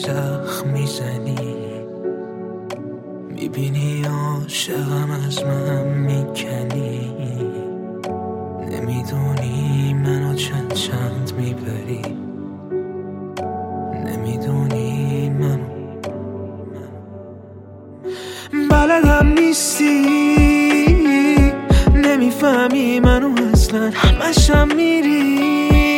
زخم میزنی، میبینی عاشقم از من میکنی، نمیدونی منو چند میبری، نمیدونی منو بلدم نیستی، نمیفهمی منو اصلا، همشم میری.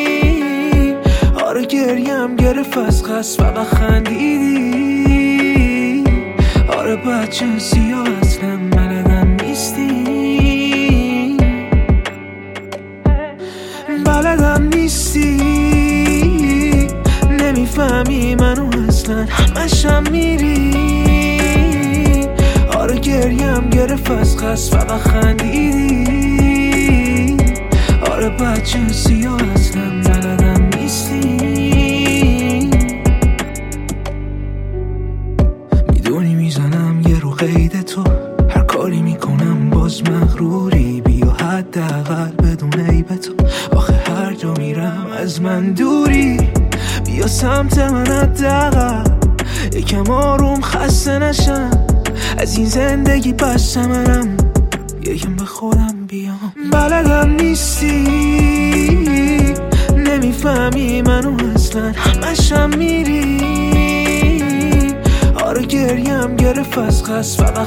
آره گریم گرفت از خست فقط خندیدی. آره بچه سیاه اصلا بلدم نیستی، بلدم نیستی، نمیفهمی منو اصلا، همشم میری. آره گریم گرفت از خست فقط خندیدی. آره بچه سیاه اصلا بلدم نیستی. میدونی میزنم یه رو قید تو، هر کاری میکنم باز مغروری. بیا حداقل بدون عیب تو، آخه هر جا میرم از من دوری. بیا سمت من حداقل یکم آروم خسته نشم از این زندگی، بس منم یکم به خودم بیام. بلدم نیستی، نمیفهمی منو اصلا، همشم میری. آره گریم گرفت از خست فقط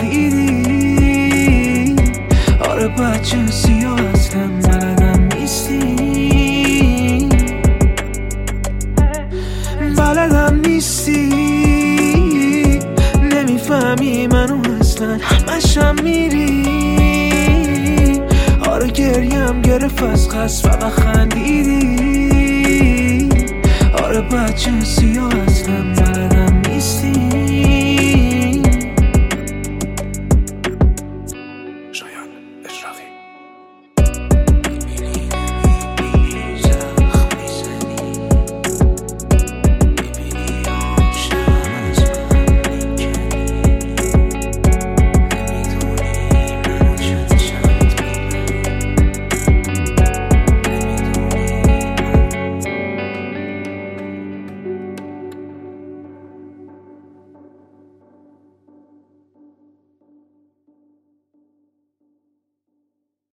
خندیدی. آره بچه سیاه اصلا بلدم نیستی، بلدم نیستی، نمیفهمی منو اصلا، همشم میری. آره گریم گرفت از خست فقط خندیدی. آره بچه سیاه